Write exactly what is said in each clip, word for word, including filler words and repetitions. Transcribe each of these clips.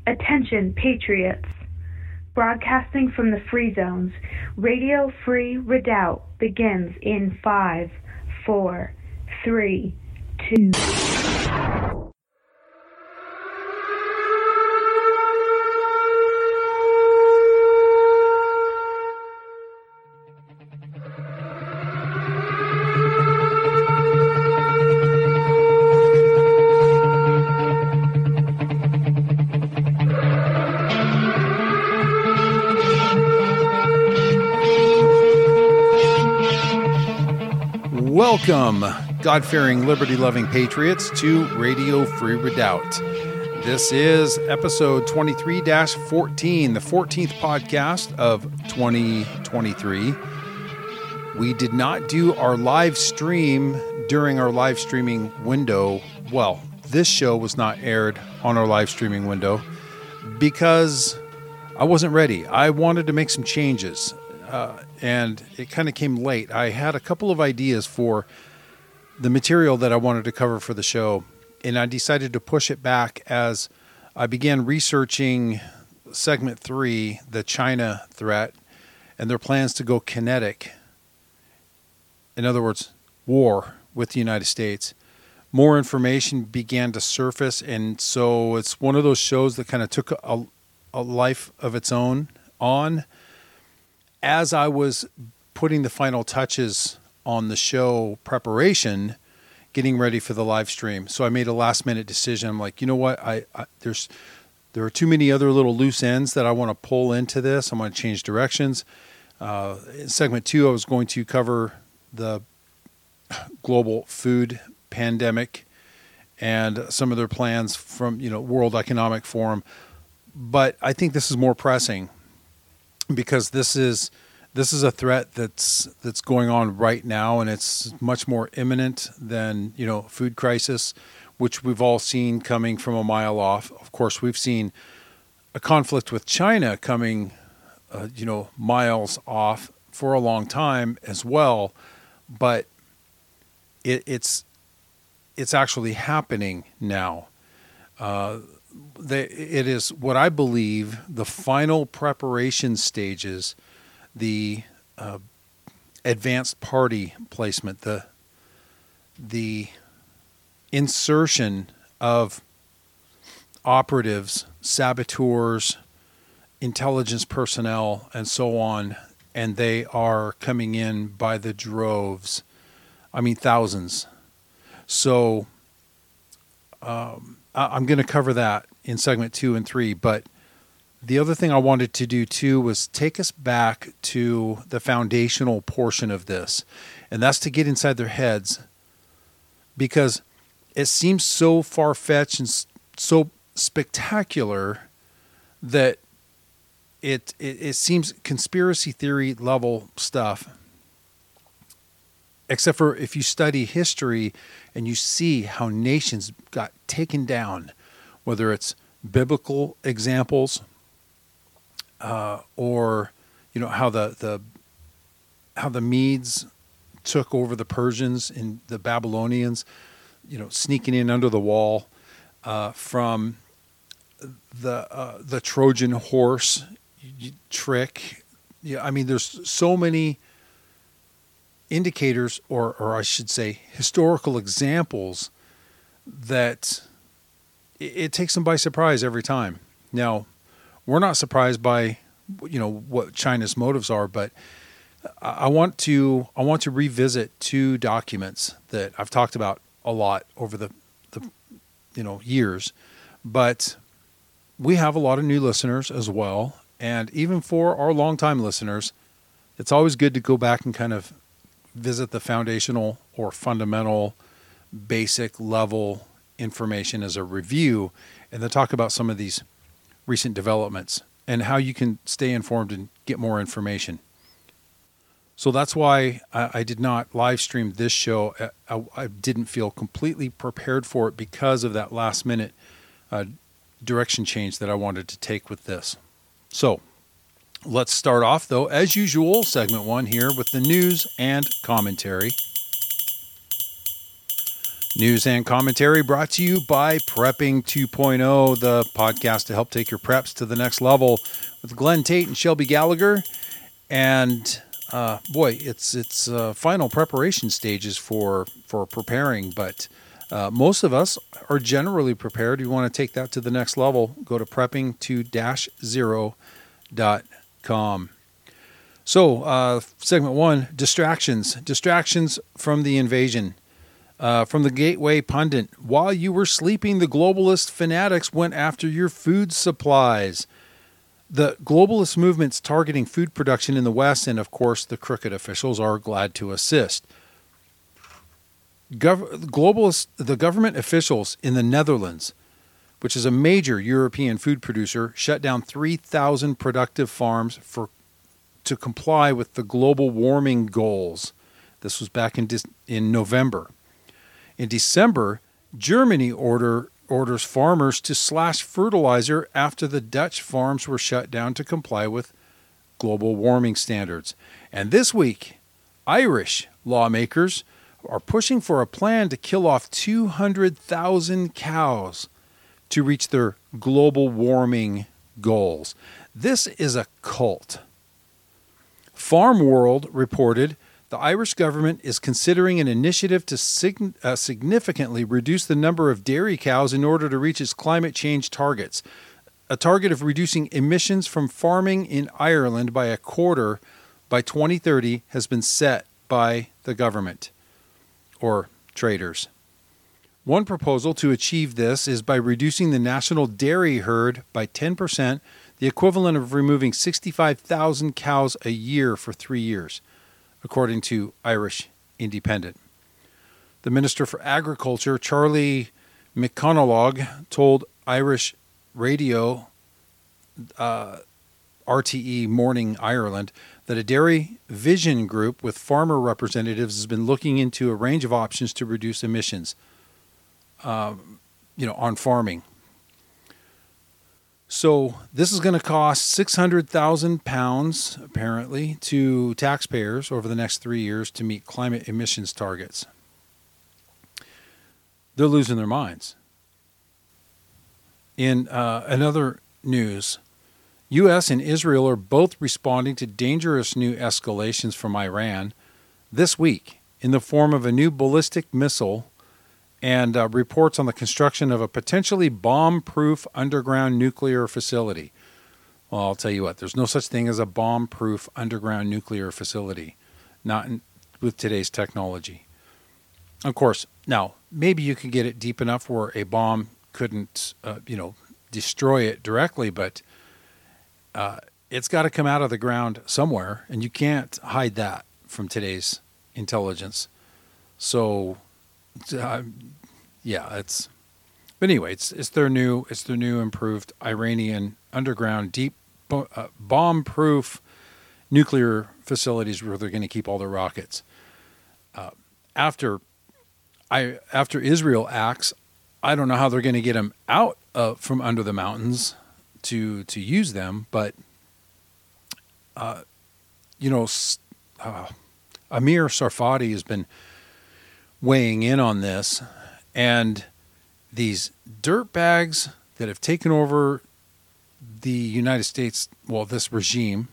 Attention, Patriots! Broadcasting from the Free Zones, Radio Free Redoubt begins in five, four, three, two. Welcome, God-fearing, liberty-loving patriots, to Radio Free Redoubt. This is episode twenty-three dash fourteen, the fourteenth podcast of twenty twenty-three. We did not do our live stream during our live streaming window. Well, this show was not aired on our live streaming window because I wasn't ready. I wanted to make some changes. Uh, and it kind of came late. I had a couple of ideas for the material that I wanted to cover for the show, and I decided to push it back as I began researching segment three, the China threat, and their plans to go kinetic. In other words, war with the United States. More information began to surface, and so it's one of those shows that kind of took a, a life of its own on. As I was putting the final touches on the show preparation, getting ready for the live stream, so I made a last minute decision. I'm like, you know what? I, I there's there are too many other little loose ends that I want to pull into this. I'm going to change directions. Uh, in segment two, I was going to cover the global food pandemic and some of their plans from you know World Economic Forum, but I think this is more pressing. Because this is this is a threat that's that's going on right now, and it's much more imminent than you know food crisis, which we've all seen coming from a mile off. Of course, we've seen a conflict with China coming, uh, you know, miles off for a long time as well, but it, it's it's actually happening now. Uh, They, it is what I believe the final preparation stages, the uh, advanced party placement, the the insertion of operatives, saboteurs, intelligence personnel, and so on, and they are coming in by the droves. I mean, thousands. So, um, I'm going to cover that in segment two and three, but the other thing I wanted to do too was take us back to the foundational portion of this, and that's to get inside their heads, because it seems so far-fetched and so spectacular that it, it, it seems conspiracy theory level stuff, except for if you study history and you see how nations got taken down, whether it's biblical examples uh, or you know how the, the how the Medes took over the Persians and the Babylonians, you know, sneaking in under the wall, uh, from the uh, the Trojan horse trick. Yeah, I mean, there's so many indicators, or or I should say historical examples, that it, it takes them by surprise every time. Now, we're not surprised by you know what China's motives are, but I, I want to I want to revisit two documents that I've talked about a lot over the the you know years, but we have a lot of new listeners as well, and even for our longtime listeners, it's always good to go back and kind of visit the foundational or fundamental basic level information as a review, and then talk about some of these recent developments and how you can stay informed and get more information. So that's why I, I did not live stream this show. I, I didn't feel completely prepared for it because of that last minute uh, direction change that I wanted to take with this. So let's start off, though, as usual, segment one here with the news and commentary. News and commentary brought to you by Prepping two point oh, the podcast to help take your preps to the next level with Glenn Tate and Shelby Gallagher. And uh, boy, it's it's uh, final preparation stages for, for preparing, but uh, most of us are generally prepared. You want to take that to the next level, go to prepping two dash zero dot com. So, uh, segment one, distractions. Distractions from the invasion. Uh, from the Gateway Pundit, while you were sleeping, the globalist fanatics went after your food supplies. The globalist movement's targeting food production in the West, and of course, the crooked officials are glad to assist. Gov- globalist, the government officials in the Netherlands, which is a major European food producer, shut down three thousand productive farms for to comply with the global warming goals. This was back in in November. In December, Germany order, orders farmers to slash fertilizer after the Dutch farms were shut down to comply with global warming standards. And this week, Irish lawmakers are pushing for a plan to kill off two hundred thousand cows to reach their global warming goals. This is a cult. Farm World reported the Irish government is considering an initiative to sig- uh, significantly reduce the number of dairy cows in order to reach its climate change targets. A target of reducing emissions from farming in Ireland by a quarter by twenty thirty has been set by the government, or traders. One proposal to achieve this is by reducing the national dairy herd by ten percent, the equivalent of removing sixty-five thousand cows a year for three years. According to Irish Independent. The Minister for Agriculture, Charlie McConalogue, told Irish Radio, uh, R T E Morning Ireland, that a dairy vision group with farmer representatives has been looking into a range of options to reduce emissions, uh, you know, on farming. So this is going to cost six hundred thousand pounds, apparently, to taxpayers over the next three years to meet climate emissions targets. They're losing their minds. In uh, another news, U S and Israel are both responding to dangerous new escalations from Iran this week in the form of a new ballistic missile and uh, reports on the construction of a potentially bomb-proof underground nuclear facility. Well, I'll tell you what, there's no such thing as a bomb-proof underground nuclear facility, not in, with today's technology. Of course, now, maybe you could get it deep enough where a bomb couldn't, uh, you know, destroy it directly, but uh, it's got to come out of the ground somewhere, and you can't hide that from today's intelligence. So... Uh, yeah, it's. But anyway, it's it's their new it's their new improved Iranian underground deep uh, bomb-proof nuclear facilities where they're going to keep all their rockets. Uh, after I after Israel acts, I don't know how they're going to get them out uh, from under the mountains to to use them, but uh, you know, uh, Amir Sarfati has been weighing in on this, and these dirtbags that have taken over the United States, well, this regime,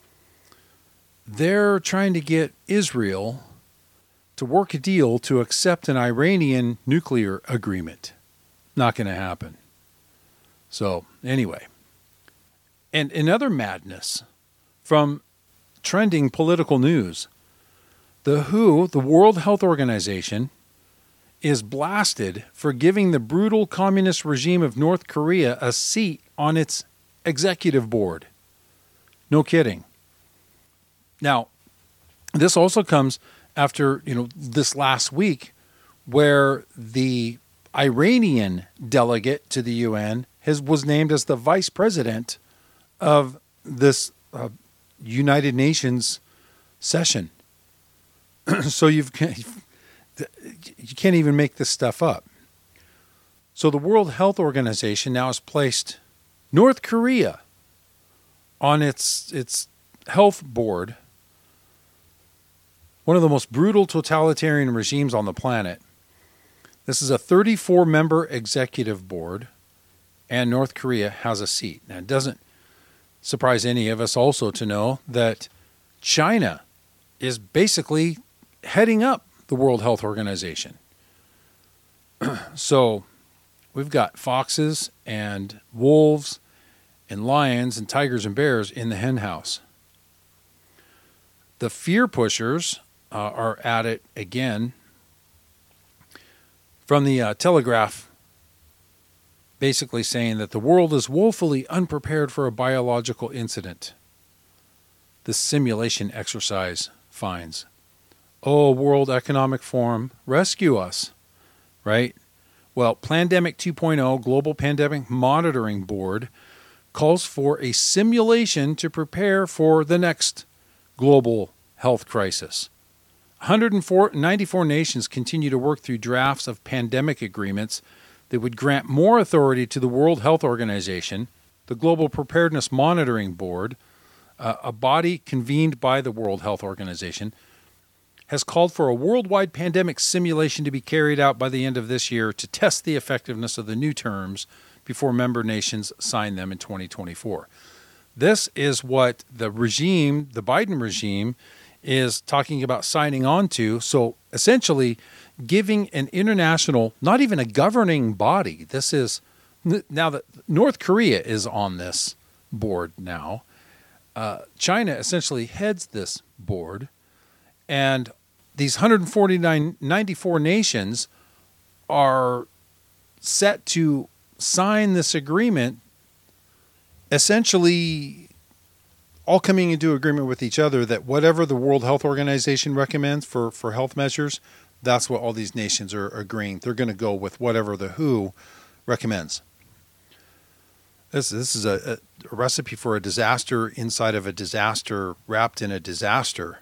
they're trying to get Israel to work a deal to accept an Iranian nuclear agreement. Not going to happen. So, anyway. And another madness from trending political news. The W H O, the World Health Organization, is blasted for giving the brutal communist regime of North Korea a seat on its executive board. No kidding. Now, this also comes after, you know, this last week where the Iranian delegate to the U N has, was named as the vice president of this uh, United Nations session. So you've you can't even make this stuff up. So the World Health Organization now has placed North Korea on its its health board, one of the most brutal totalitarian regimes on the planet. This is a thirty-four member executive board, and North Korea has a seat. Now, it doesn't surprise any of us also to know that China is basically heading up the World Health Organization. So we've got foxes and wolves and lions and tigers and bears in the hen house. The fear pushers uh, are at it again. From the uh, Telegraph, basically saying that the world is woefully unprepared for a biological incident. This simulation exercise finds, oh, World Economic Forum, rescue us, right? Well, Plandemic two point oh, Global Pandemic Monitoring Board, calls for a simulation to prepare for the next global health crisis. one hundred ninety-four nations continue to work through drafts of pandemic agreements that would grant more authority to the World Health Organization, the Global Preparedness Monitoring Board, uh, a body convened by the World Health Organization, has called for a worldwide pandemic simulation to be carried out by the end of this year to test the effectiveness of the new terms before member nations sign them in twenty twenty-four. This is what the regime, the Biden regime, is talking about signing on to. So essentially giving an international, not even a governing body. This is, now that North Korea is on this board now, uh, China essentially heads this board, and these one hundred forty-nine, ninety-four nations are set to sign this agreement, essentially all coming into agreement with each other that whatever the World Health Organization recommends for, for health measures, that's what all these nations are agreeing. They're going to go with whatever the W H O recommends. This, this is a, a recipe for a disaster inside of a disaster wrapped in a disaster.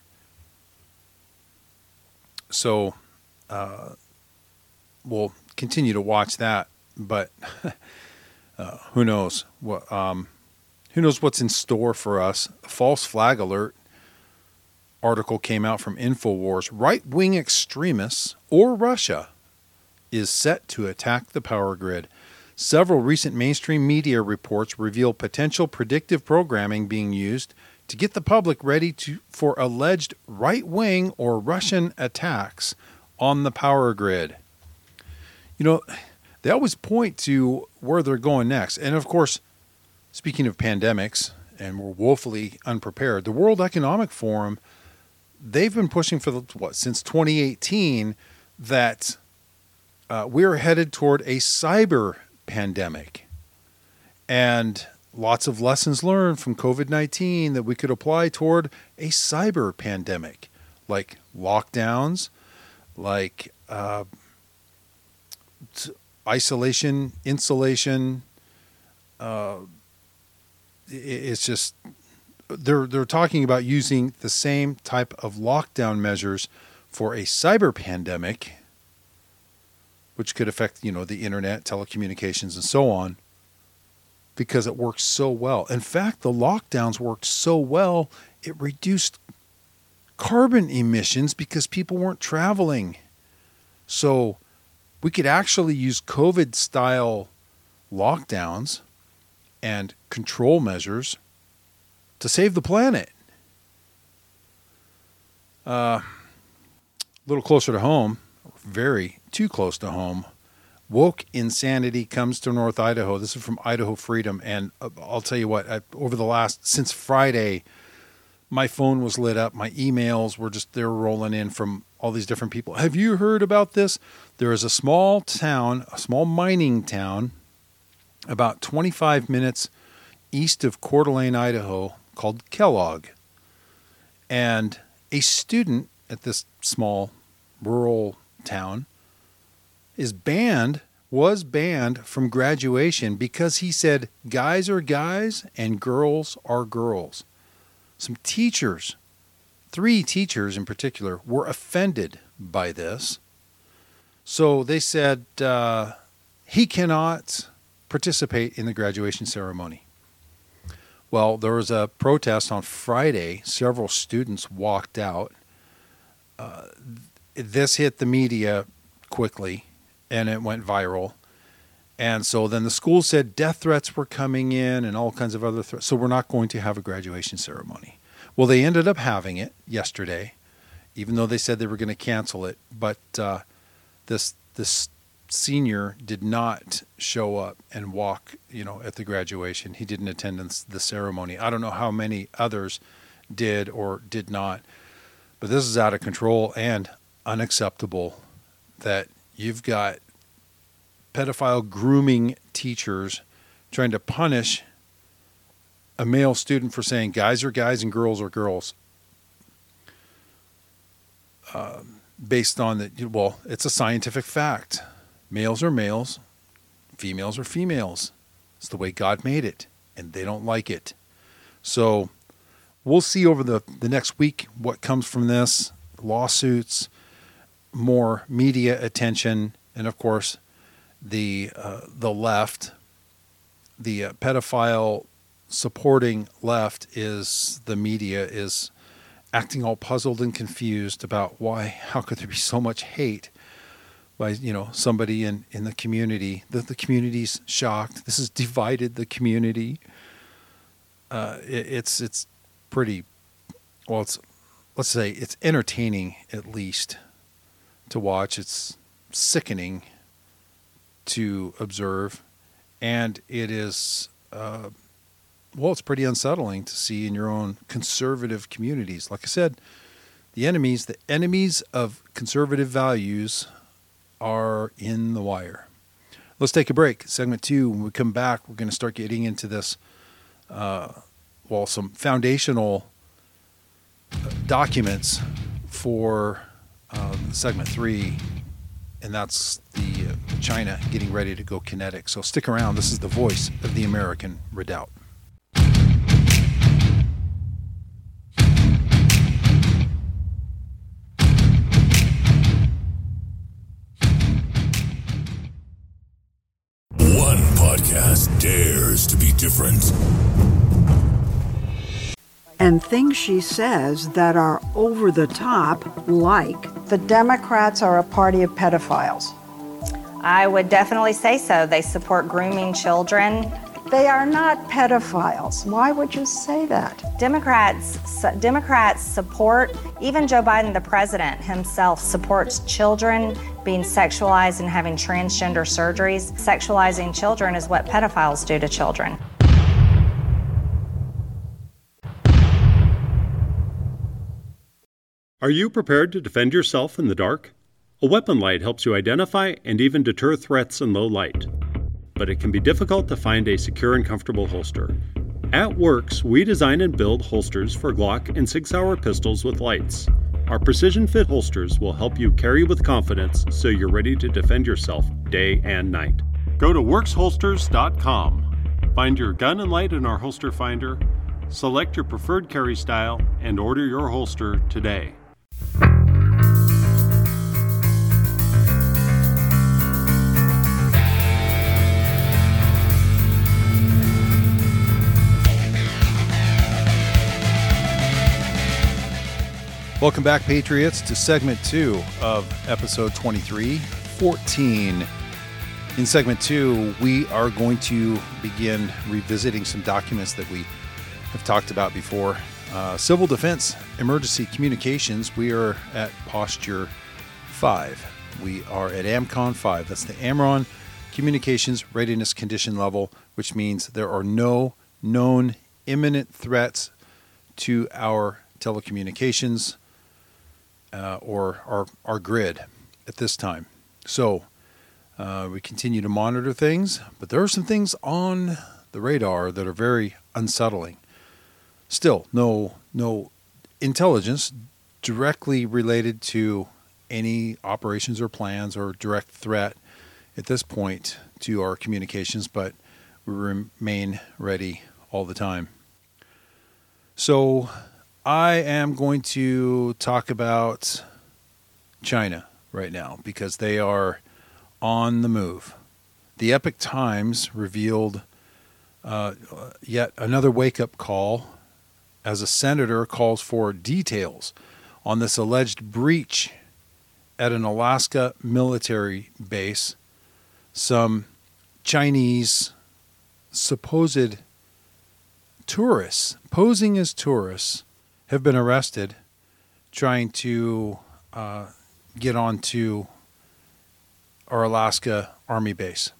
So uh, we'll continue to watch that, but uh, who knows what um, who knows what's in store for us. A false flag alert article came out from InfoWars. Right-wing extremists or Russia is set to attack the power grid. Several recent mainstream media reports reveal potential predictive programming being used to get the public ready to for alleged right-wing or Russian attacks on the power grid. You know, they always point to where they're going next. And of course, speaking of pandemics, and we're woefully unprepared, the World Economic Forum, they've been pushing for, the, what, since twenty eighteen, that uh, we're headed toward a cyber pandemic. And lots of lessons learned from covid nineteen that we could apply toward a cyber pandemic, like lockdowns, like uh, t- isolation, insulation. Uh, it's just they're they're talking about using the same type of lockdown measures for a cyber pandemic, which could affect, you know, the internet, telecommunications, and so on, because it works so well. In fact, the lockdowns worked so well, it reduced carbon emissions because people weren't traveling. So we could actually use COVID-style lockdowns and control measures to save the planet. Uh, a little closer to home, very too close to home, woke insanity comes to North Idaho. This is from Idaho Freedom. And I'll tell you what, I, over the last, since Friday, my phone was lit up. My emails were just, they were rolling in from all these different people. Have you heard about this? There is a small town, a small mining town, about twenty-five minutes east of Coeur d'Alene, Idaho, called Kellogg. And a student at this small rural town is banned, was banned from graduation because he said guys are guys and girls are girls. Some teachers, three teachers in particular, were offended by this. So they said uh, he cannot participate in the graduation ceremony. Well, there was a protest on Friday. Several students walked out. Uh, this hit the media quickly, and it went viral. And so then the school said death threats were coming in and all kinds of other threats. So we're not going to have a graduation ceremony. Well, they ended up having it yesterday, even though they said they were going to cancel it. But uh, this this senior did not show up and walk, you know, at the graduation. He didn't attend the ceremony. I don't know how many others did or did not. But this is out of control and unacceptable that you've got pedophile grooming teachers trying to punish a male student for saying guys are guys and girls are girls. Uh, based on that, well, it's a scientific fact. Males are males, females are females. It's the way God made it, and they don't like it. So we'll see over the, the next week what comes from this. Lawsuits, more media attention, and of course, the uh, the left, the uh, pedophile supporting left is the media is acting all puzzled and confused about why, how could there be so much hate by, you know, somebody in, in the community. The, the community's shocked. This has divided the community. Uh, it, it's it's pretty, well, it's, let's say it's entertaining at least to watch. It's sickening to observe, and it is uh, well, it's pretty unsettling to see in your own conservative communities. Like I said, the enemies, the enemies of conservative values are in the wire. Let's take a break. Segment two, when we come back, we're going to start getting into this, uh, well, some foundational documents for uh, segment three, and that's the uh, China getting ready to go kinetic. So stick around. This is the voice of the American Redoubt. One podcast dares to be different. And things she says that are over the top, like, the Democrats are a party of pedophiles. I would definitely say so. They support grooming children. They are not pedophiles. Why would you say that? Democrats, Democrats support, even Joe Biden, the president himself, supports children being sexualized and having transgender surgeries. Sexualizing children is what pedophiles do to children. Are you prepared to defend yourself in the dark? A weapon light helps you identify and even deter threats in low light. But it can be difficult to find a secure and comfortable holster. At Works, we design and build holsters for Glock and Sig Sauer pistols with lights. Our precision fit holsters will help you carry with confidence so you're ready to defend yourself day and night. Go to works holsters dot com. Find your gun and light in our holster finder, select your preferred carry style, and order your holster today. Welcome back, Patriots, to segment two of episode twenty-three fourteen. In segment two, we are going to begin revisiting some documents that we have talked about before. Uh, Civil Defense Emergency Communications, we are at Posture five. We are at AMCON five. That's the AMRON Communications Readiness Condition Level, which means there are no known imminent threats to our telecommunications uh, or our, our grid at this time. So uh, we continue to monitor things, but there are some things on the radar that are very unsettling. Still, no no intelligence directly related to any operations or plans or direct threat at this point to our communications, but we remain ready all the time. So I am going to talk about China right now because they are on the move. The Epoch Times revealed uh, yet another wake-up call as a senator calls for details on this alleged breach at an Alaska military base some Chinese supposed tourists, posing as tourists, have been arrested trying to uh, get onto our Alaska Army base.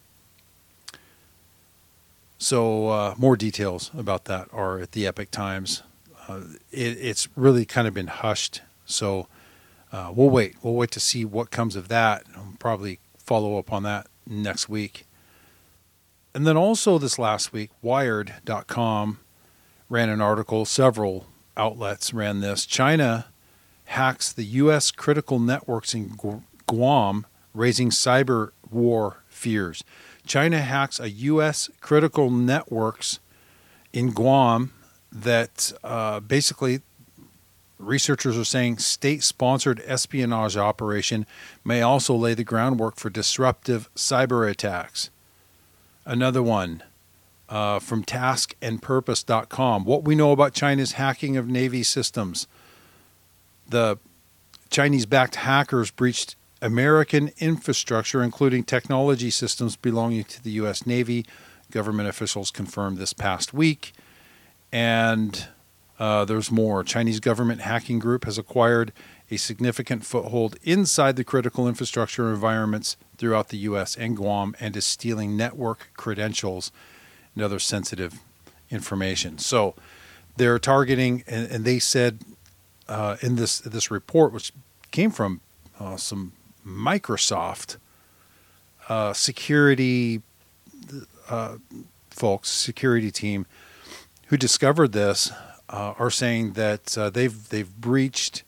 So uh, more details about that are at the Epoch Times. Uh, it, it's really kind of been hushed. So uh, we'll wait. We'll wait to see what comes of that. I'll probably follow up on that next week. And then also this last week, Wired dot com ran an article. Several outlets ran this. China hacks the U S critical networks in Guam, raising cyber war fears. China hacks a U S critical networks in Guam that uh, basically researchers are saying state-sponsored espionage operation may also lay the groundwork for disruptive cyber attacks. Another one uh, from task and purpose dot com. What we know about China's hacking of Navy systems. The Chinese-backed hackers breached American infrastructure, including technology systems belonging to the U S Navy. Government officials confirmed this past week. And uh, there's more. Chinese government hacking group has acquired a significant foothold inside the critical infrastructure environments throughout the U S and Guam and is stealing network credentials and other sensitive information. So they're targeting, and, and they said uh, in this this report, which came from uh, some Microsoft uh, security uh, folks, security team who discovered this, uh, are saying that uh, they've they've breached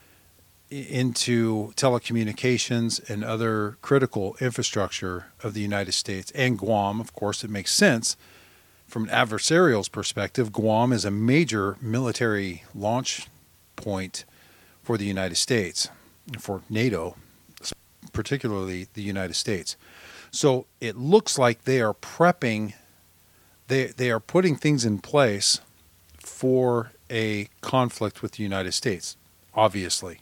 into telecommunications and other critical infrastructure of the United States and Guam. Of course, it makes sense from an adversarial's perspective. Guam is a major military launch point for the United States, for NATO, particularly the United States. So it looks like they are prepping, they they are putting things in place for a conflict with the United States, obviously.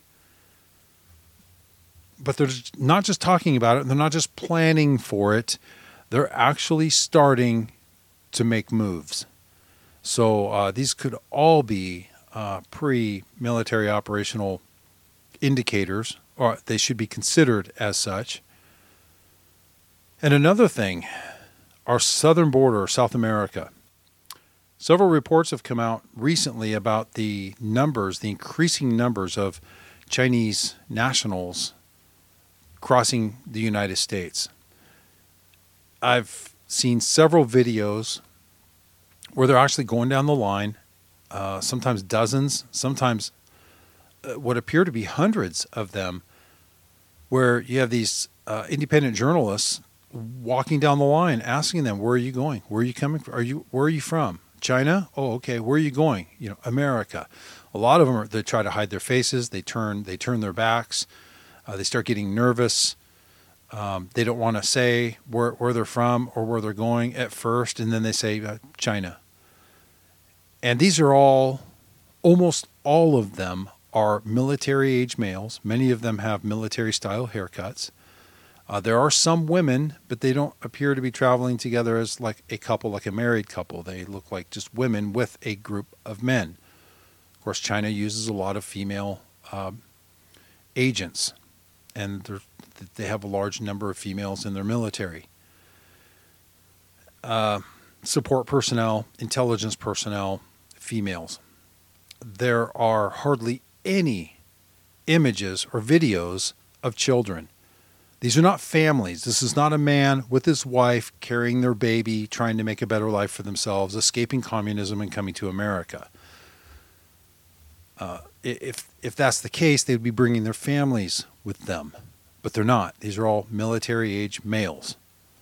But they're not just talking about it, they're not just planning for it, they're actually starting to make moves. So uh, these could all be uh, pre-military operational indicators, or they should be considered as such. And another thing, our southern border, South America. Several reports have come out recently about the numbers, the increasing numbers of Chinese nationals crossing the United States. I've seen several videos where they're actually going down the line, uh, sometimes dozens, sometimes uh, what appear to be hundreds of them, where you have these uh, independent journalists walking down the line, asking them, "Where are you going? Where are you coming from? Are you where are you from? China? Oh, okay. Where are you going? You know, America." A lot of them are, they try to hide their faces. They turn they turn their backs. Uh, they start getting nervous. Um, they don't want to say where where they're from or where they're going at first, and then they say uh, China. And these are all, almost all of them are military-age males. Many of them have military-style haircuts. Uh, there are some women, but they don't appear to be traveling together as like a couple, like a married couple. They look like just women with a group of men. Of course, China uses a lot of female uh, agents, and they have a large number of females in their military. Uh, support personnel, intelligence personnel, females. There are hardly any images or videos of children. These are not families. This is not a man with his wife carrying their baby, trying to make a better life for themselves, escaping communism and coming to America. Uh, if if that's the case, they'd be bringing their families with them. But they're not. These are all military-age males.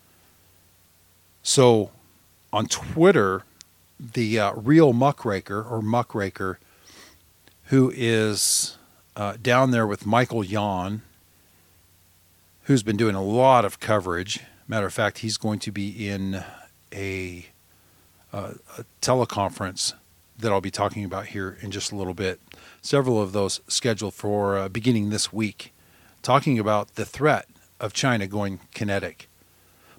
So on Twitter, the uh, real muckraker or muckraker, who is uh, down there with Michael Yon, who's been doing a lot of coverage. Matter of fact, he's going to be in a, uh, a teleconference that I'll be talking about here in just a little bit. Several of those scheduled for uh, beginning this week, talking about the threat of China going kinetic.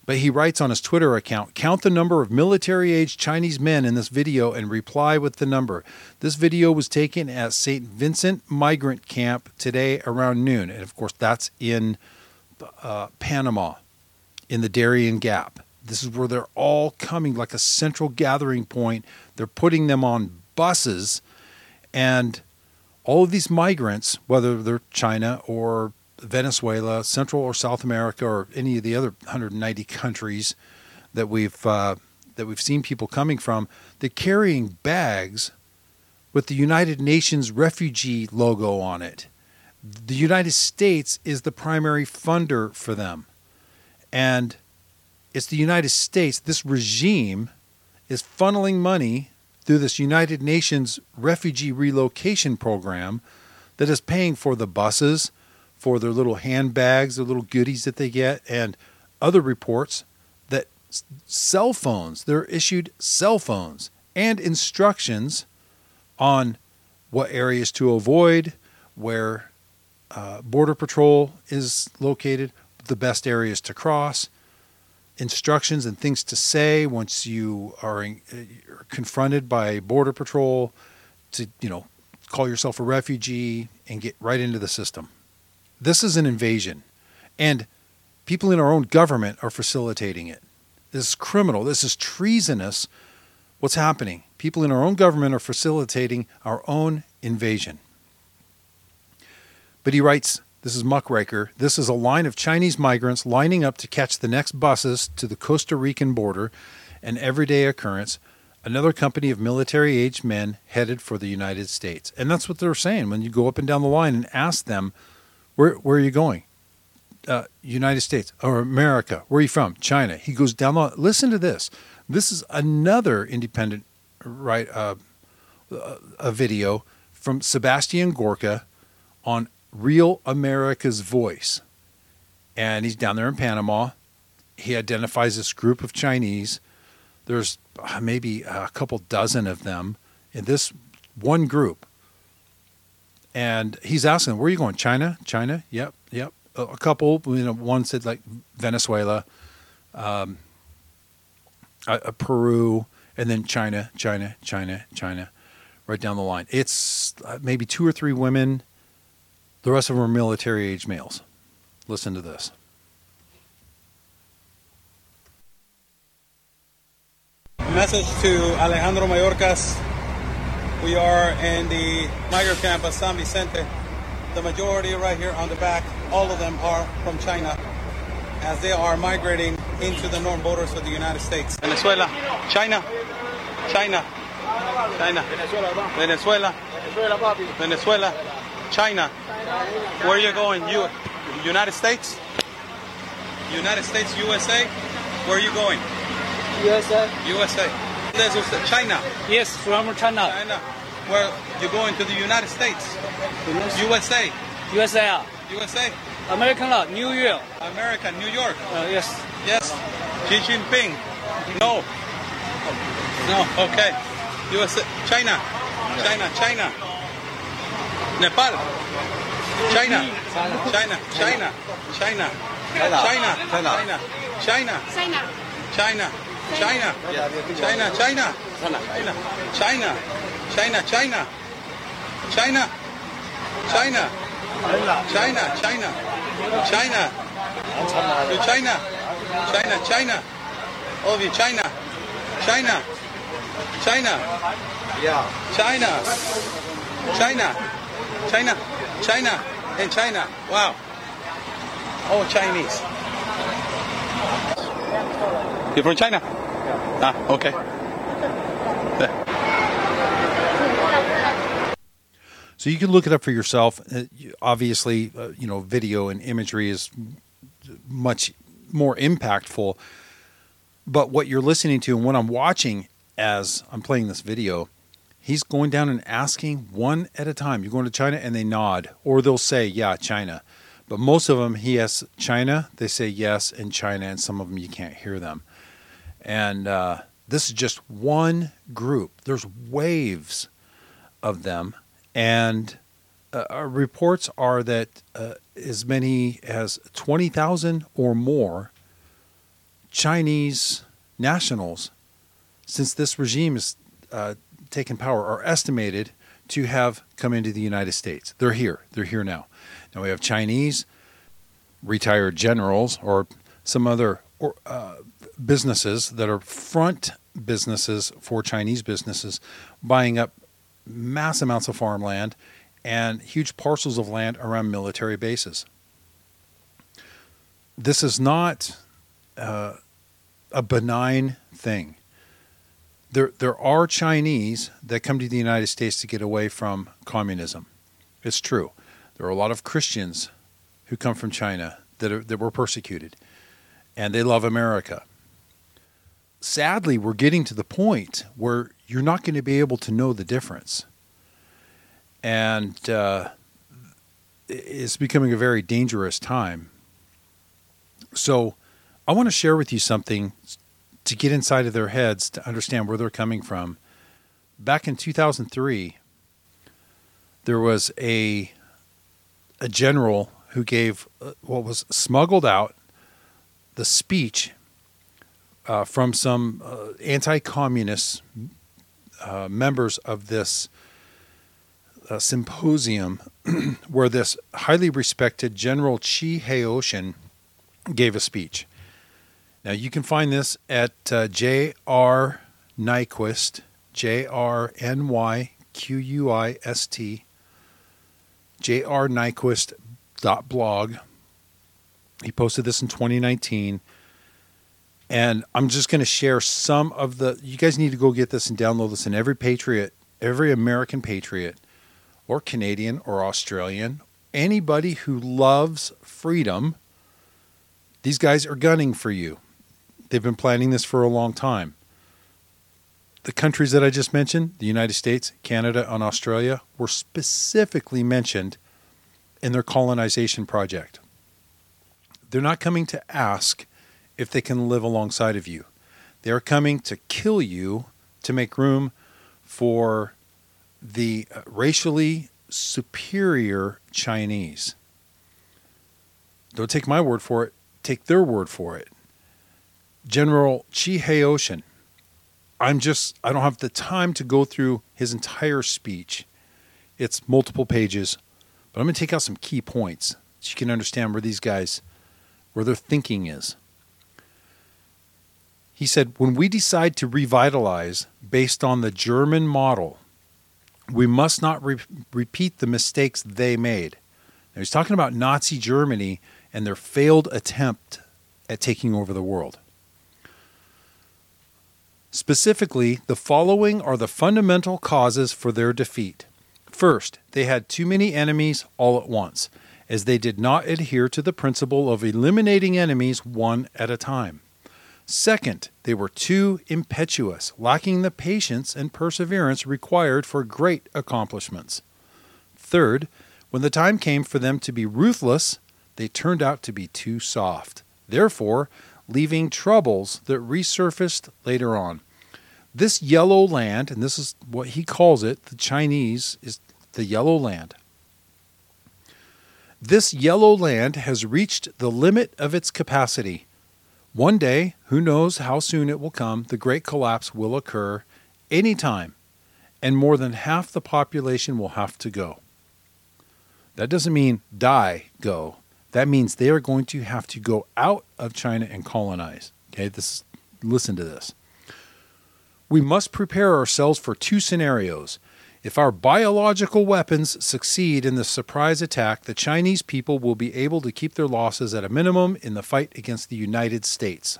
But he writes on his Twitter account, count the number of military-aged Chinese men in this video and reply with the number. This video was taken at Saint Vincent Migrant Camp today around noon. And, of course, that's in uh, Panama, in the Darien Gap. This is where they're all coming like a central gathering point. They're putting them on buses. And all of these migrants, whether they're China or Venezuela, Central or South America, or any of the other one hundred ninety countries that we've uh, that we've seen people coming from, they're carrying bags with the United Nations refugee logo on it. The United States is the primary funder for them. And it's the United States, this regime is funneling money through this United Nations refugee relocation program that is paying for the buses, for their little handbags, their little goodies that they get, and other reports that cell phones, they're issued cell phones and instructions on what areas to avoid, where uh, Border Patrol is located, the best areas to cross, instructions and things to say once you are in, uh, confronted by Border Patrol, to, you know, call yourself a refugee and get right into the system. This is an invasion, and people in our own government are facilitating it. This is criminal. This is treasonous. What's happening? People in our own government are facilitating our own invasion. But he writes, this is Muckraker, this is a line of Chinese migrants lining up to catch the next buses to the Costa Rican border, an everyday occurrence. Another company of military-aged men headed for the United States. And that's what they're saying when you go up and down the line and ask them, Where where are you going? Uh, United States or America. Where are you from? China. He goes down the. Listen to this. This is another independent, right? Uh, a video from Sebastian Gorka on Real America's Voice, and he's down there in Panama. He identifies this group of Chinese. There's maybe a couple dozen of them in this one group. And he's asking, where are you going? China? China? Yep, yep. A, a couple, you know, one said like Venezuela, um, a, a Peru, and then China, China, China, China, right down the line. It's uh, maybe two or three women. The rest of them are military-age males. Listen to this. Message to Alejandro Mayorkas. We are in the migrant camp at San Vicente. The majority right here on the back, all of them are from China, as they are migrating into the northern borders of the United States. Venezuela, China, China, China, Venezuela, Venezuela, China. Where are you going? You, United States? United States, U S A? Where are you going? U S A. U S A. This is China. Yes, from China. China. Where you going to the United States? U S A. U S A. U S A. American law, New York. America, New York. Uh, yes. Yes. Xi Jinping. No. No. Okay. U S A. China. China. China. Nepal. China. China. China. China. China. China. China. China. China. China. China, China, China, China, China, China, China, China, China, China, China, China, China, to China, China, China, all of you, China, China, China, China, China, China, China, and China. Wow, all Chinese. You're from China? Ah, okay. So you can look it up for yourself. Uh, obviously, uh, you know, video and imagery is much more impactful. But what you're listening to and what I'm watching as I'm playing this video, he's going down and asking one at a time. You're going to China, and they nod. Or they'll say, yeah, China. But most of them, he has China, they say yes, and China, and some of them you can't hear them. And uh, this is just one group. There's waves of them. And uh, our reports are that uh, as many as twenty thousand or more Chinese nationals, since this regime has uh, taken power, are estimated to have come into the United States. They're here. They're here now. Now we have Chinese retired generals or some other or, uh, businesses that are front businesses for Chinese businesses buying up mass amounts of farmland and huge parcels of land around military bases. This is not uh, a benign thing. There, there are Chinese that come to the United States to get away from communism. It's true. There are a lot of Christians who come from China that are, that were persecuted, and they love America. Sadly, we're getting to the point where you're not going to be able to know the difference. And uh, it's becoming a very dangerous time. So I want to share with you something to get inside of their heads to understand where they're coming from. Back in two thousand three, there was a, a general who gave uh, what was smuggled out the speech uh, from some uh, anti-communist uh, members of this uh, symposium where this highly respected General Chi Haotian gave a speech. Now, you can find this at uh, J R Nyquist, J R N Y Q U I S T, J R Nyquist dot blog. He posted this in twenty nineteen. And I'm just going to share some of the... You guys need to go get this and download this. And every patriot, every American patriot, or Canadian, or Australian, anybody who loves freedom, these guys are gunning for you. They've been planning this for a long time. The countries that I just mentioned, the United States, Canada, and Australia, were specifically mentioned in their colonization project. They're not coming to ask if they can live alongside of you. They're coming to kill you to make room for the racially superior Chinese. Don't take my word for it. Take their word for it. General Chi Haotian, I'm just, I don't have the time to go through his entire speech. It's multiple pages, but I'm going to take out some key points so you can understand where these guys, where their thinking is. He said, when we decide to revitalize based on the German model, we must not re- repeat the mistakes they made. Now, he's talking about Nazi Germany and their failed attempt at taking over the world. Specifically, the following are the fundamental causes for their defeat. First, they had too many enemies all at once, as they did not adhere to the principle of eliminating enemies one at a time. Second, they were too impetuous, lacking the patience and perseverance required for great accomplishments. Third, when the time came for them to be ruthless, they turned out to be too soft, therefore leaving troubles that resurfaced later on. This yellow land, and this is what he calls it, the Chinese, is the yellow land. This yellow land has reached the limit of its capacity. One day, who knows how soon it will come, the great collapse will occur anytime, and more than half the population will have to go. That doesn't mean die, go. That means they are going to have to go out of China and colonize. Okay, this, listen to this. We must prepare ourselves for two scenarios. If our biological weapons succeed in the surprise attack, the Chinese people will be able to keep their losses at a minimum in the fight against the United States.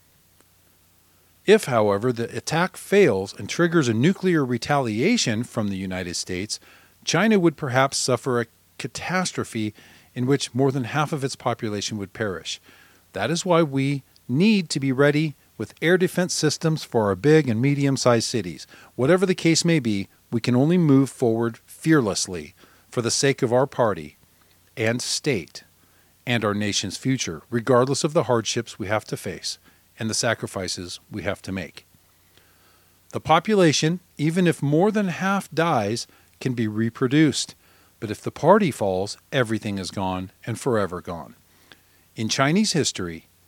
If, however, the attack fails and triggers a nuclear retaliation from the United States, China would perhaps suffer a catastrophe in which more than half of its population would perish. That is why we need to be ready with air defense systems for our big and medium-sized cities. Whatever the case may be, we can only move forward fearlessly for the sake of our party and state and our nation's future, regardless of the hardships we have to face and the sacrifices we have to make. The population, even if more than half dies, can be reproduced. But if the party falls, everything is gone and forever gone. In Chinese history,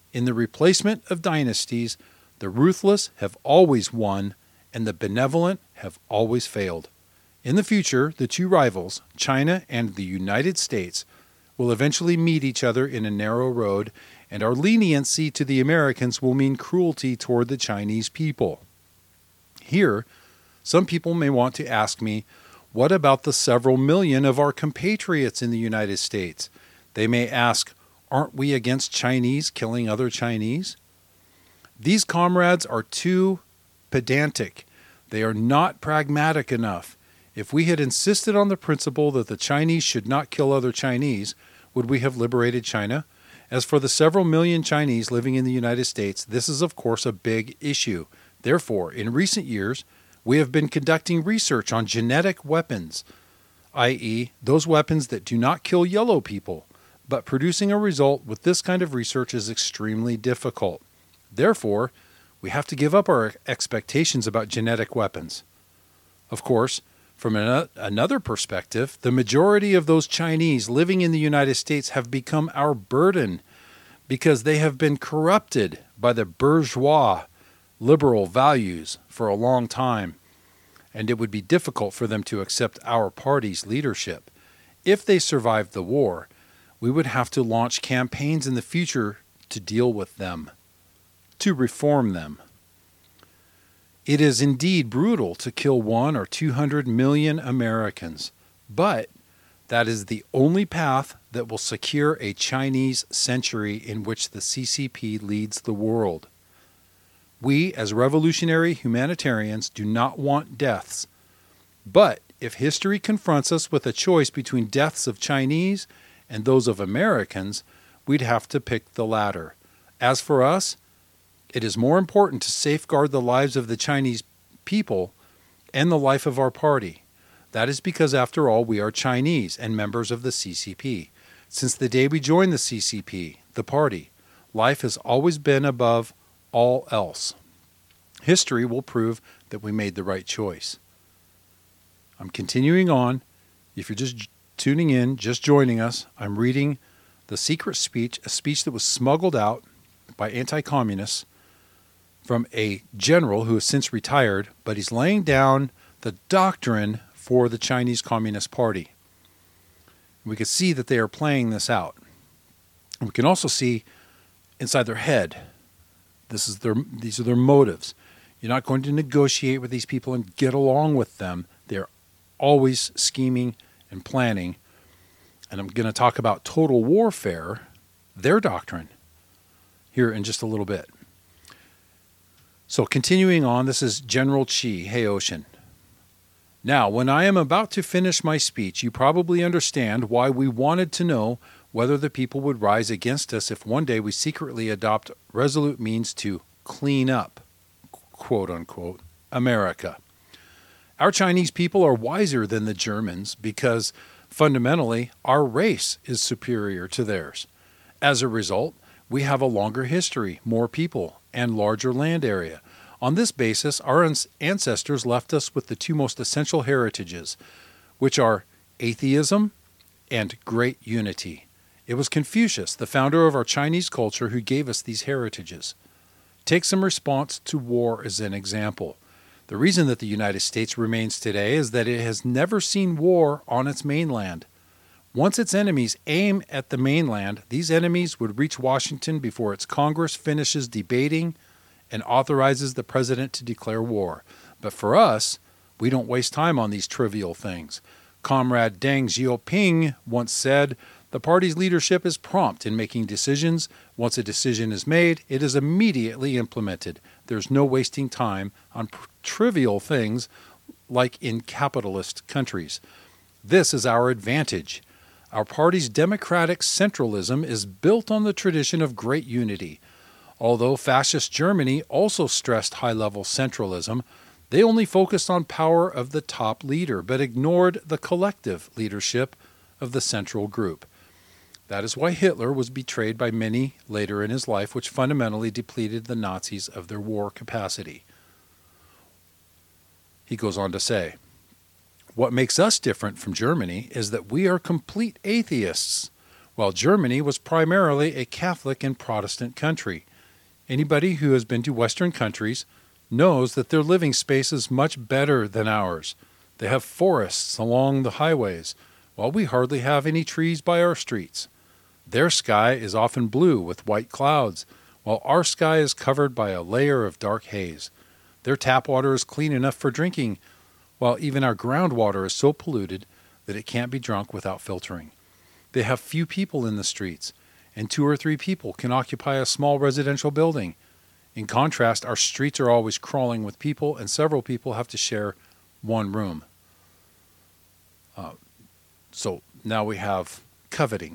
In the replacement of dynasties, the ruthless have always won, and the benevolent have always failed. In the future, the two rivals, China and the United States, will eventually meet each other in a narrow road, and our leniency to the Americans will mean cruelty toward the Chinese people. Here, some people may want to ask me, what about the several million of our compatriots in the United States? They may ask, aren't we against Chinese killing other Chinese? These comrades are too pedantic. They are not pragmatic enough. If we had insisted on the principle that the Chinese should not kill other Chinese, would we have liberated China? As for the several million Chinese living in the United States, this is of course a big issue. Therefore, in recent years, we have been conducting research on genetic weapons, that is, those weapons that do not kill yellow people, but producing a result with this kind of research is extremely difficult. Therefore, we have to give up our expectations about genetic weapons. Of course, from an, another perspective, the majority of those Chinese living in the United States have become our burden because they have been corrupted by the bourgeois liberal values for a long time, and it would be difficult for them to accept our party's leadership. If they survived the war, we would have to launch campaigns in the future to deal with them, to reform them. It is indeed brutal to kill one or two hundred million Americans, but that is the only path that will secure a Chinese century in which the C C P leads the world. We, as revolutionary humanitarians, do not want deaths, but if history confronts us with a choice between deaths of Chinese and those of Americans, we'd have to pick the latter. As for us, it is more important to safeguard the lives of the Chinese people and the life of our party. That is because, after all, we are Chinese and members of the C C P. Since the day we joined the C C P, the party, life has always been above all else. History will prove that we made the right choice. I'm continuing on. If you're just tuning in, just joining us, I'm reading The Secret Speech, a speech that was smuggled out by anti-communists from a general who has since retired, but he's laying down the doctrine for the Chinese Communist Party. We can see that they are playing this out. We can also see inside their head, this is their, these are their motives. You're not going to negotiate with these people and get along with them. They're always scheming and planning. And I'm going to talk about total warfare, their doctrine, here in just a little bit. So continuing on, this is General Chi Haoshan. Now, when I am about to finish my speech, you probably understand why we wanted to know whether the people would rise against us if one day we secretly adopt resolute means to clean up, quote unquote, America. Our Chinese people are wiser than the Germans because fundamentally our race is superior to theirs. As a result, we have a longer history, more people, and larger land area. On this basis, our ancestors left us with the two most essential heritages, which are atheism and great unity. It was Confucius, the founder of our Chinese culture, who gave us these heritages. Take some response to war as an example. The reason that the United States remains today is that it has never seen war on its mainland. Once its enemies aim at the mainland, these enemies would reach Washington before its Congress finishes debating and authorizes the president to declare war. But for us, we don't waste time on these trivial things. Comrade Deng Xiaoping once said, "The party's leadership is prompt in making decisions. Once a decision is made, it is immediately implemented. There's no wasting time on pr- trivial things like in capitalist countries. This is our advantage. Our party's democratic centralism is built on the tradition of great unity. Although fascist Germany also stressed high-level centralism, they only focused on power of the top leader, but ignored the collective leadership of the central group. That is why Hitler was betrayed by many later in his life, which fundamentally depleted the Nazis of their war capacity." He goes on to say, "What makes us different from Germany is that we are complete atheists. while Germany was primarily a Catholic and Protestant country. Anybody who has been to Western countries knows that their living space is much better than ours. They have forests along the highways, while we hardly have any trees by our streets. Their sky is often blue with white clouds, while our sky is covered by a layer of dark haze. Their tap water is clean enough for drinking, while even our groundwater is so polluted that it can't be drunk without filtering. They have few people in the streets, and two or three people can occupy a small residential building. In contrast, our streets are always crawling with people, and several people have to share one room. Uh, so now we have coveting.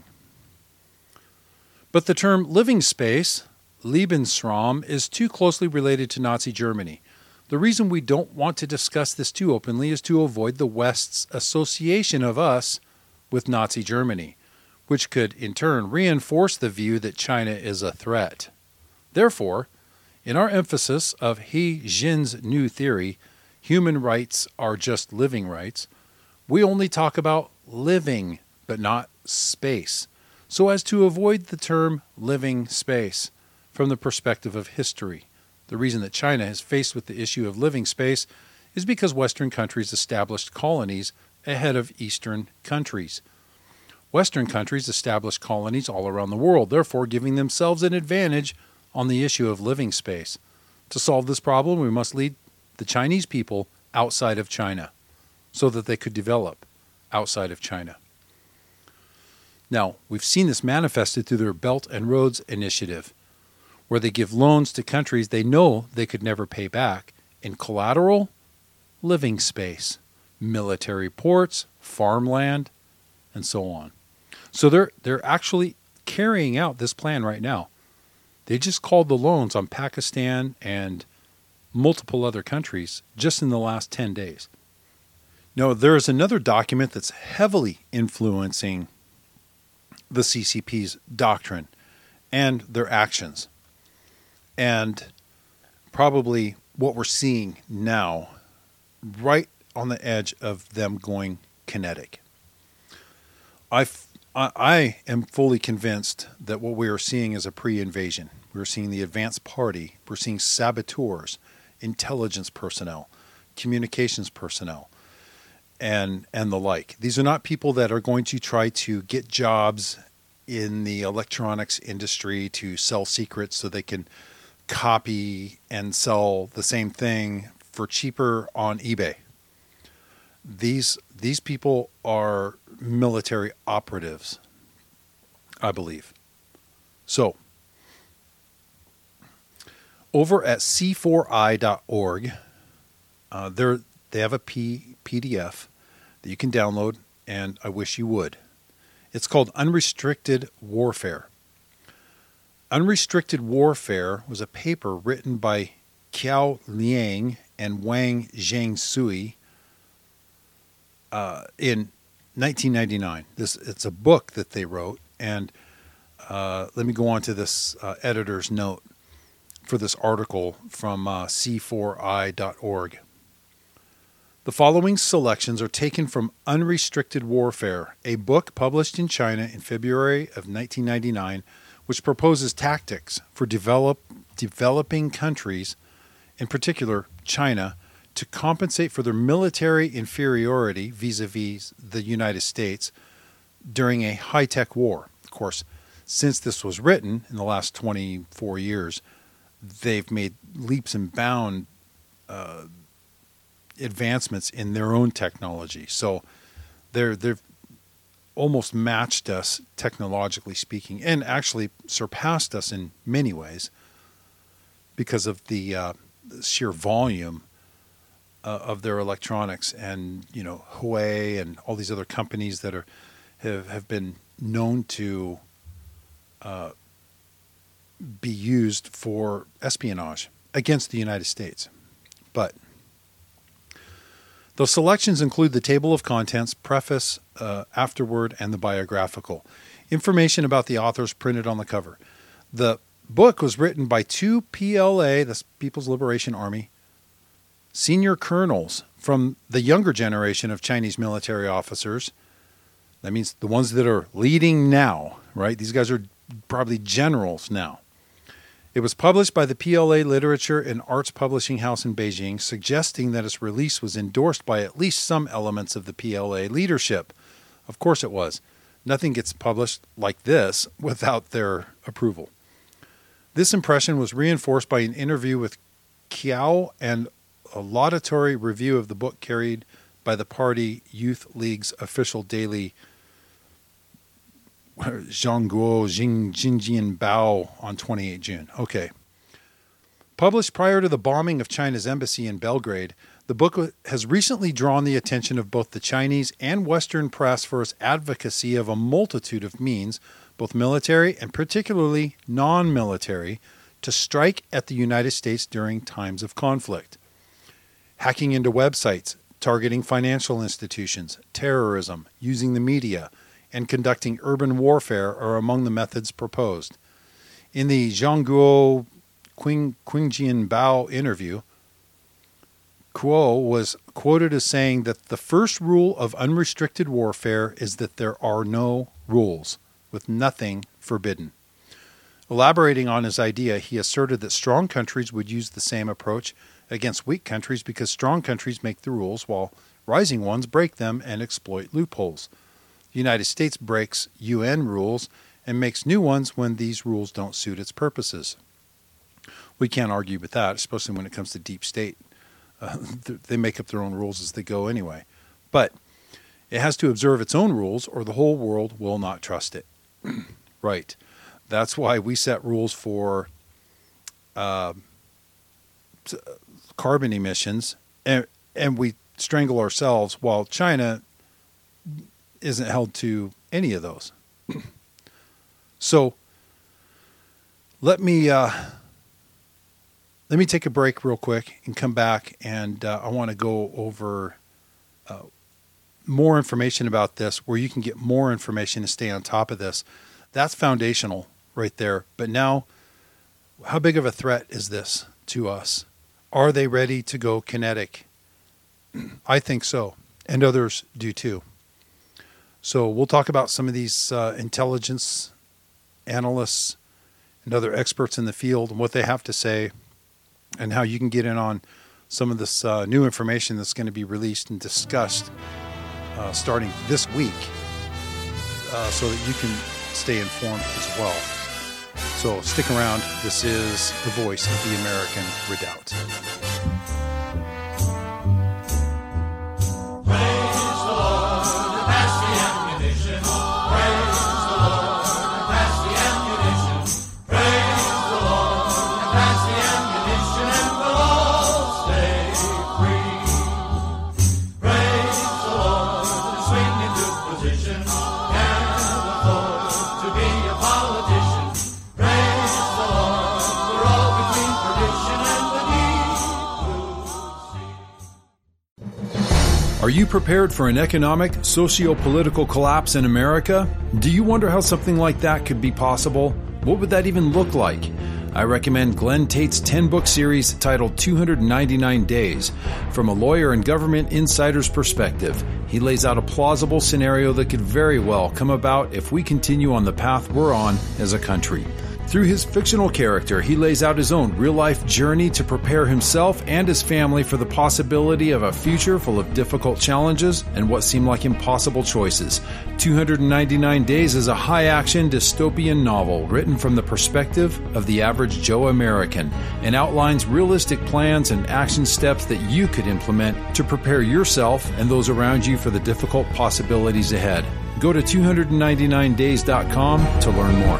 But the term living space, Lebensraum, is too closely related to Nazi Germany. The reason we don't want to discuss this too openly is to avoid the West's association of us with Nazi Germany, which could in turn reinforce the view that China is a threat. Therefore, in our emphasis of He Jin's new theory, human rights are just living rights, we only talk about living, but not space, so as to avoid the term living space from the perspective of history. The reason that China is faced with the issue of living space is because Western countries established colonies ahead of Eastern countries. Western countries established colonies all around the world, therefore giving themselves an advantage on the issue of living space. To solve this problem, we must lead the Chinese people outside of China so that they could develop outside of China. Now, we've seen this manifested through their Belt and Roads Initiative, where they give loans to countries they know they could never pay back in collateral, living space, military ports, farmland, and so on. So they're they're actually carrying out this plan right now. They just called the loans on Pakistan and multiple other countries just in the last ten days. Now, there is another document that's heavily influencing the C C P's doctrine and their actions. And probably what we're seeing now, right on the edge of them going kinetic. I, I am fully convinced that what we are seeing is a pre-invasion. We're seeing the advanced party. We're seeing saboteurs, intelligence personnel, communications personnel, and and the like. These are not people that are going to try to get jobs in the electronics industry to sell secrets so they can copy and sell the same thing for cheaper on eBay. These these people are military operatives, I believe. So, over at c four i dot org, uh, they're, they have a P, PDF that you can download, and I wish you would. It's called Unrestricted Warfare. Unrestricted Warfare was a paper written by Qiao Liang and Wang Zhengsui uh, in nineteen ninety-nine. This it's a book that they wrote, and uh, let me go on to this uh, editor's note for this article from uh, c four i dot org. The following selections are taken from Unrestricted Warfare, a book published in China in February of nineteen ninety-nine, which proposes tactics for develop, developing countries, in particular China, to compensate for their military inferiority vis-a-vis the United States during a high-tech war. Of course, since this was written in the last twenty-four years, they've made leaps and bounds uh, advancements in their own technology. So they're they've almost matched us technologically speaking, and actually surpassed us in many ways because of the uh, sheer volume uh, of their electronics, and you know Huawei and all these other companies that are have have been known to uh, be used for espionage against the United States. But the selections include the table of contents, preface, uh, afterword, and the biographical. Information about the authors printed on the cover. The book was written by two P L A, the People's Liberation Army, senior colonels from the younger generation of Chinese military officers. That means the ones that are leading now, right? These guys are probably generals now. It was published by the P L A Literature and Arts Publishing House in Beijing, suggesting that its release was endorsed by at least some elements of the P L A leadership. Of course it was. Nothing gets published like this without their approval. This impression was reinforced by an interview with Kiao and a laudatory review of the book carried by the Party Youth League's official daily Zhongguo Jing Jinjian Bao on the twenty-eighth of June. Okay. Published prior to the bombing of China's embassy in Belgrade, the book has recently drawn the attention of both the Chinese and Western press for its advocacy of a multitude of means, both military and particularly non-military, to strike at the United States during times of conflict. Hacking into websites, targeting financial institutions, terrorism, using the media, and conducting urban warfare are among the methods proposed. In the Zhongguo Qing, Qingjian Bao interview, Kuo was quoted as saying that the first rule of unrestricted warfare is that there are no rules, with nothing forbidden. Elaborating on his idea, he asserted that strong countries would use the same approach against weak countries because strong countries make the rules while rising ones break them and exploit loopholes. The United States breaks U N rules and makes new ones when these rules don't suit its purposes. We can't argue with that, especially when it comes to deep state. Uh, they make up their own rules as they go anyway. But it has to observe its own rules or the whole world will not trust it. Right. That's why we set rules for uh, carbon emissions and, and we strangle ourselves while China isn't held to any of those. So let me uh, let me take a break real quick and come back, and uh, I want to go over uh, more information about this, where you can get more information to stay on top of this. That's foundational right there. But now, how big of a threat is this to us? Are they ready to go kinetic? I think so, and others do too. So we'll talk about some of these uh, intelligence analysts and other experts in the field and what they have to say and how you can get in on some of this uh, new information that's going to be released and discussed uh, starting this week uh, so that you can stay informed as well. So stick around. This is the voice of the American Redoubt. Are you prepared for an economic, socio-political collapse in America? Do you wonder how something like that could be possible? What would that even look like? I recommend Glenn Tate's ten-book series titled two hundred ninety-nine days. From a lawyer and government insider's perspective, he lays out a plausible scenario that could very well come about if we continue on the path we're on as a country. Through his fictional character, he lays out his own real-life journey to prepare himself and his family for the possibility of a future full of difficult challenges and what seem like impossible choices. two hundred ninety-nine days is a high-action dystopian novel written from the perspective of the average Joe American and outlines realistic plans and action steps that you could implement to prepare yourself and those around you for the difficult possibilities ahead. Go to two hundred ninety-nine days dot com to learn more.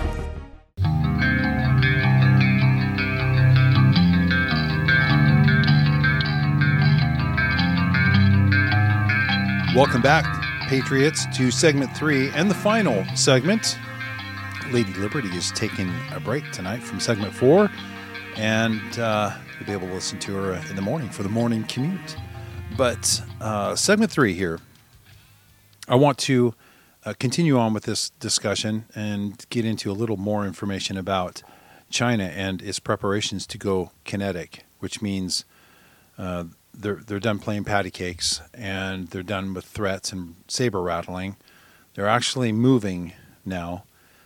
Welcome back, Patriots, to segment three and the final segment. Lady Liberty is taking a break tonight from segment four, and uh, you'll be able to listen to her in the morning for the morning commute. But uh, segment three here, I want to uh, continue on with this discussion and get into a little more information about China and its preparations to go kinetic, which means uh, They're they're done playing patty cakes, and they're done with threats and saber rattling. They're actually moving now,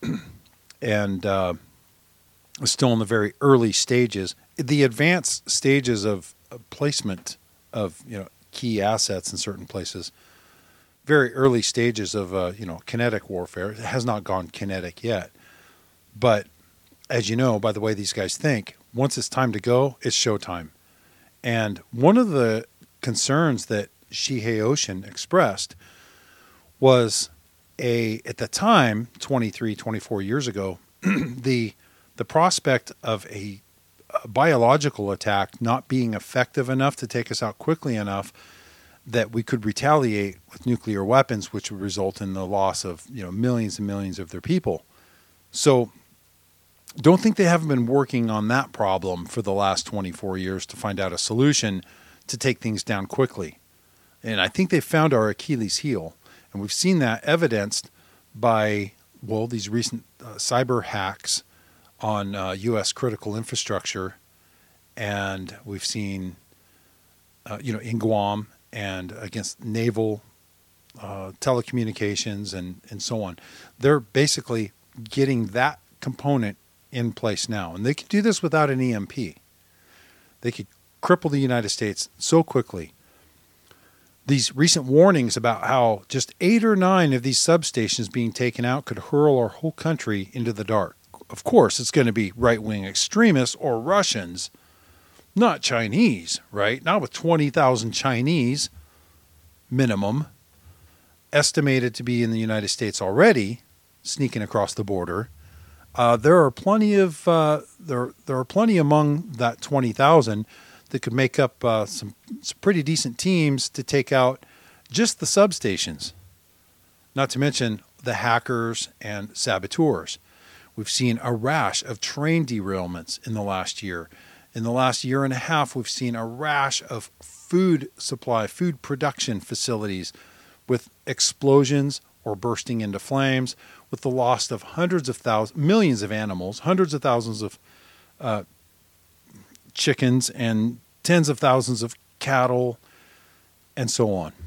and uh, still in the very early stages. The advanced stages of placement of, you know, key assets in certain places, very early stages of, uh, you know, kinetic warfare. It has not gone kinetic yet. But as you know, by the way these guys think, once it's time to go, it's showtime. And one of the concerns that Shihei Ocean expressed was a, at the time, twenty-three, twenty-four years ago, the the prospect of a, a biological attack not being effective enough to take us out quickly enough that we could retaliate with nuclear weapons, which would result in the loss of, you know, millions and millions of their people. So don't think they haven't been working on that problem for the last twenty-four years to find out a solution to take things down quickly. And I think they found our Achilles heel. And we've seen that evidenced by, well, these recent uh, cyber hacks on uh, U S critical infrastructure. And we've seen, uh, you know, in Guam and against naval uh, telecommunications and, and so on. They're basically getting that component in place now. And they can do this without an E M P. They could cripple the United States so quickly. These recent warnings about how just eight or nine of these substations being taken out could hurl our whole country into the dark. Of course, it's going to be right-wing extremists or Russians, not Chinese, right? Not with twenty thousand Chinese minimum estimated to be in the United States already, sneaking across the border. Uh, there are plenty of uh, there there are plenty among that twenty thousand that could make up uh, some, some pretty decent teams to take out just the substations, not to mention the hackers and saboteurs. We've seen a rash of train derailments in the last year. In the last year and a half, we've seen a rash of food supply, food production facilities with explosions or bursting into flames, with the loss of hundreds of thousands, millions of animals, hundreds of thousands of uh, chickens, and tens of thousands of cattle, and so on.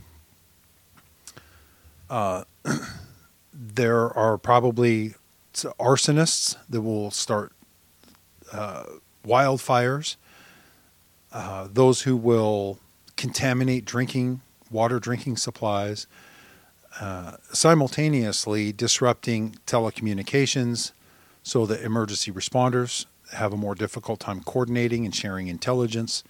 Uh, there are probably arsonists that will start uh, wildfires, uh, those who will contaminate drinking water, drinking supplies, uh, simultaneously disrupting telecommunications so that emergency responders have a more difficult time coordinating and sharing intelligence.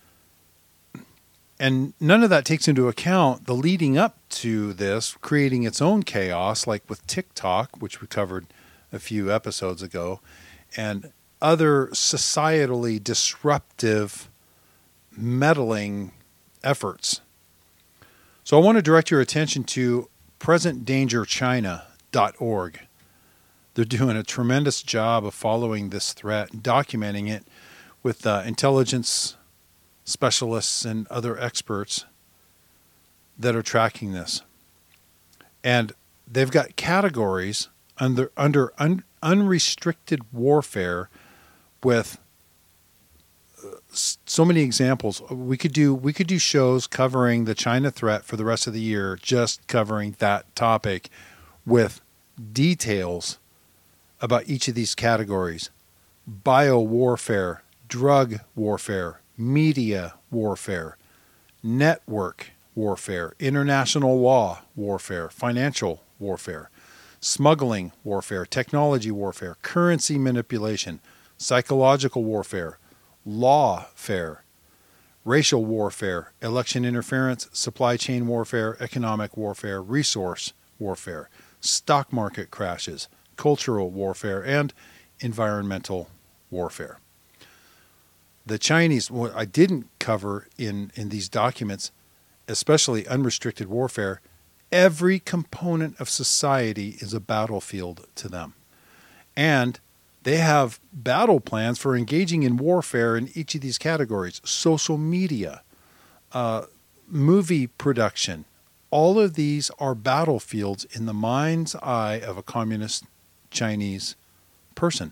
And none of that takes into account the leading up to this, creating its own chaos, like with TikTok, which we covered a few episodes ago, and other societally disruptive meddling efforts. So I want to direct your attention to present danger china dot org. They're doing a tremendous job of following this threat and documenting it with uh, intelligence specialists and other experts that are tracking this. And they've got categories under under un, unrestricted warfare with uh, so many examples. We could do we could do shows covering the China threat for the rest of the year, just covering that topic with details about each of these categories: bio warfare, drug warfare, media warfare, network warfare, international law warfare, financial warfare, smuggling warfare, technology warfare, currency manipulation, psychological warfare, lawfare, racial warfare, election interference, supply chain warfare, economic warfare, resource warfare, stock market crashes, cultural warfare, and environmental warfare. The Chinese, what I didn't cover in, in these documents, especially unrestricted warfare, every component of society is a battlefield to them. And they have battle plans for engaging in warfare in each of these categories. Social media, uh, movie production, all of these are battlefields in the mind's eye of a communist Chinese person.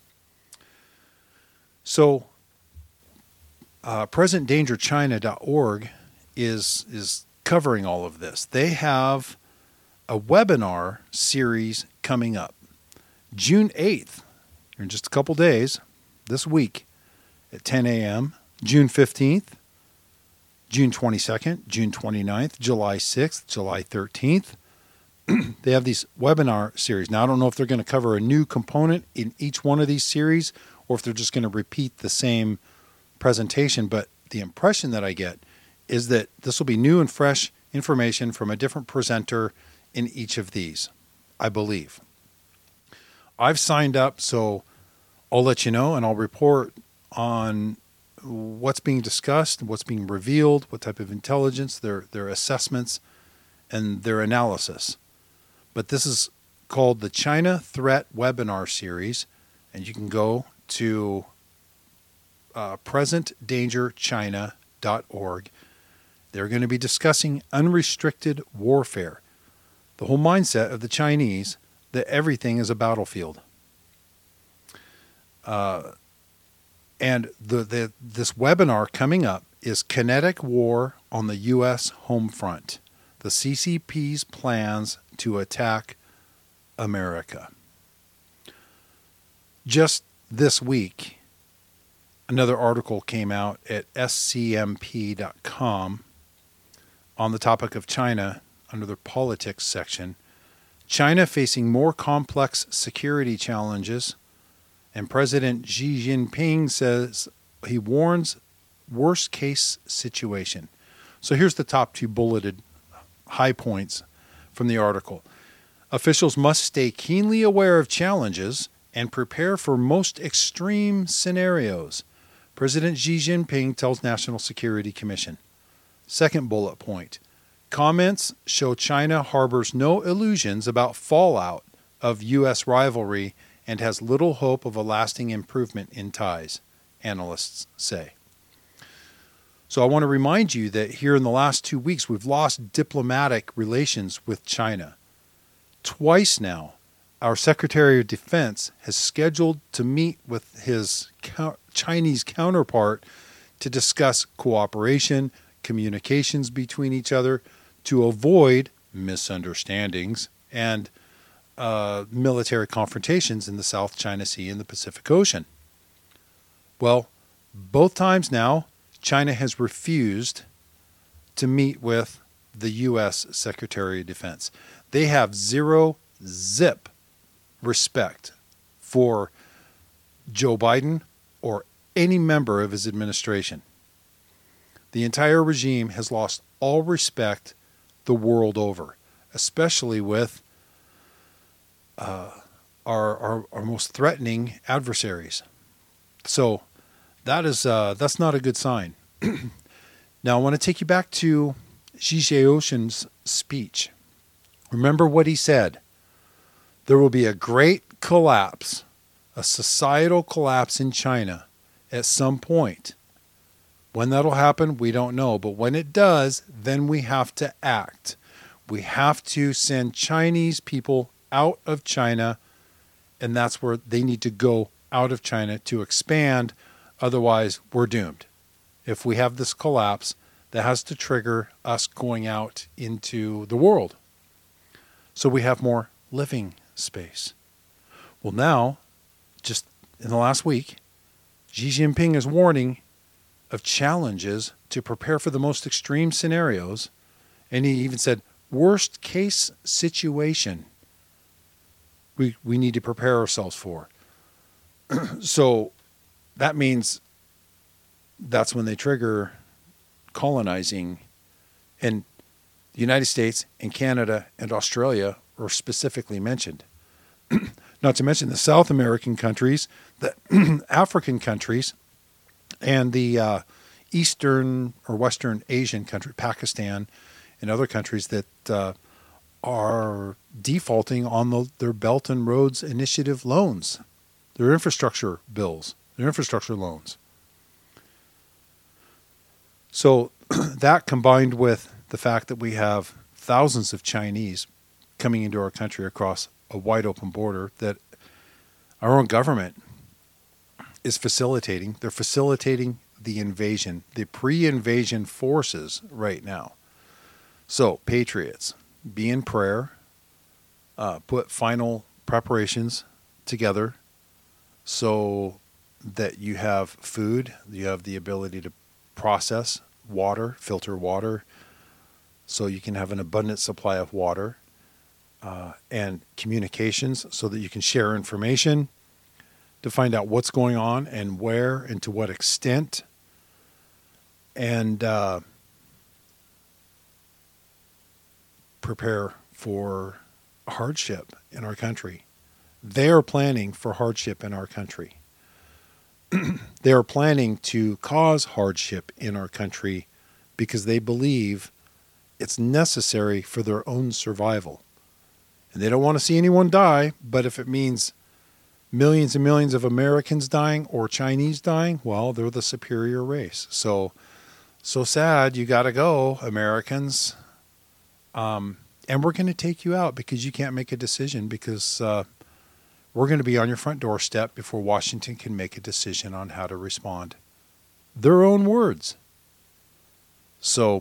So uh, present danger china dot org is is covering all of this. They have a webinar series coming up. June eighth, in just a couple days, this week at ten a.m., June fifteenth, June twenty-second, June twenty-ninth, July sixth, July thirteenth. They have these webinar series. Now, I don't know if they're going to cover a new component in each one of these series or if they're just going to repeat the same presentation, but the impression that I get is that this will be new and fresh information from a different presenter in each of these, I believe. I've signed up, so I'll let you know, and I'll report on what's being discussed, what's being revealed, what type of intelligence, their their assessments, and their analysis. But this is called the China Threat Webinar Series, and you can go to uh, present danger china dot org. They're going to be discussing unrestricted warfare, the whole mindset of the Chinese that everything is a battlefield. Uh, and the, the this webinar coming up is Kinetic War on the U S Home Front, the C C P's plans to attack America. Just this week, another article came out at S C M P dot com on the topic of China under the politics section. China facing more complex security challenges, and President Xi Jinping says he warns worst case situation. So here's the top two bulleted high points from the article. Officials must stay keenly aware of challenges and prepare for most extreme scenarios, President Xi Jinping tells National Security Commission. Second bullet point. Comments show China harbors no illusions about fallout of U S rivalry and has little hope of a lasting improvement in ties, analysts say. So I want to remind you that here in the last two weeks, we've lost diplomatic relations with China. Twice now, our Secretary of Defense has scheduled to meet with his Chinese counterpart to discuss cooperation, communications between each other, to avoid misunderstandings and uh, military confrontations in the South China Sea and the Pacific Ocean. Well, both times now, China has refused to meet with the U S Secretary of Defense. They have zero zip respect for Joe Biden or any member of his administration. The entire regime has lost all respect the world over, especially with uh, our, our our most threatening adversaries. So that is uh, that's not a good sign. Now I want to take you back to Xi Jinping's speech. Remember what he said. There will be a great collapse, a societal collapse in China at some point. When that'll happen, we don't know. But when it does, then we have to act. We have to send Chinese people out of China, and that's where they need to go out of China to expand. Otherwise, we're doomed. If we have this collapse, that has to trigger us going out into the world. So we have more living space. Well, now, just in the last week, Xi Jinping is warning of challenges to prepare for the most extreme scenarios. And he even said, worst case situation we, we need to prepare ourselves for. So that means that's when they trigger colonizing. And the United States and Canada and Australia are specifically mentioned. Not to mention the South American countries, the African countries, and the uh, Eastern or Western Asian country, Pakistan, and other countries that uh, are defaulting on the, their Belt and Roads Initiative loans, their infrastructure bills, their infrastructure loans. So that combined with the fact that we have thousands of Chinese coming into our country across a wide open border that our own government is facilitating. They're facilitating the invasion, the pre-invasion forces right now. So, patriots, be in prayer, uh, put final preparations together so that you have food, you have the ability to process water, filter water, so you can have an abundant supply of water, uh, and communications so that you can share information to find out what's going on and where and to what extent, and uh, prepare for hardship in our country. They are planning for hardship in our country. They are planning to cause hardship in our country because they believe it's necessary for their own survival. And they don't want to see anyone die, but if it means millions and millions of Americans dying or Chinese dying, well, they're the superior race. So, so sad, you got to go, Americans. Um, and we're going to take you out because you can't make a decision because uh, we're going to be on your front doorstep before Washington can make a decision on how to respond. Their own words. So,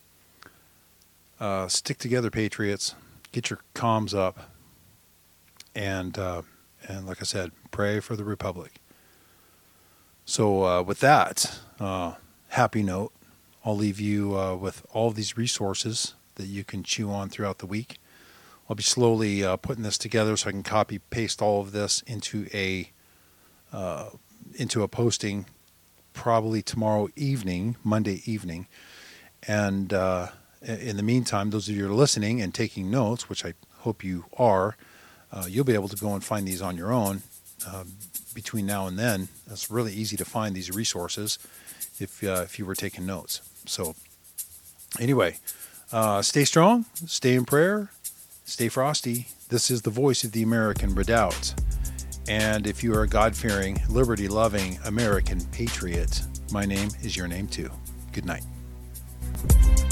uh, stick together, patriots. Get your comms up. And, uh, and like I said, pray for the Republic. So uh, with that uh, happy note, I'll leave you uh, with all of these resources that you can chew on throughout the week. I'll be slowly uh, putting this together so I can copy paste all of this into a uh, into a posting probably tomorrow evening, Monday evening. And uh, in the meantime, those of you who are listening and taking notes, which I hope you are, uh, you'll be able to go and find these on your own uh, between now and then. It's really easy to find these resources if uh, if you were taking notes. So anyway, uh, stay strong, stay in prayer, stay frosty. This is the voice of the American Redoubt. And if you are a God-fearing, liberty-loving American patriot, my name is your name too. Good night.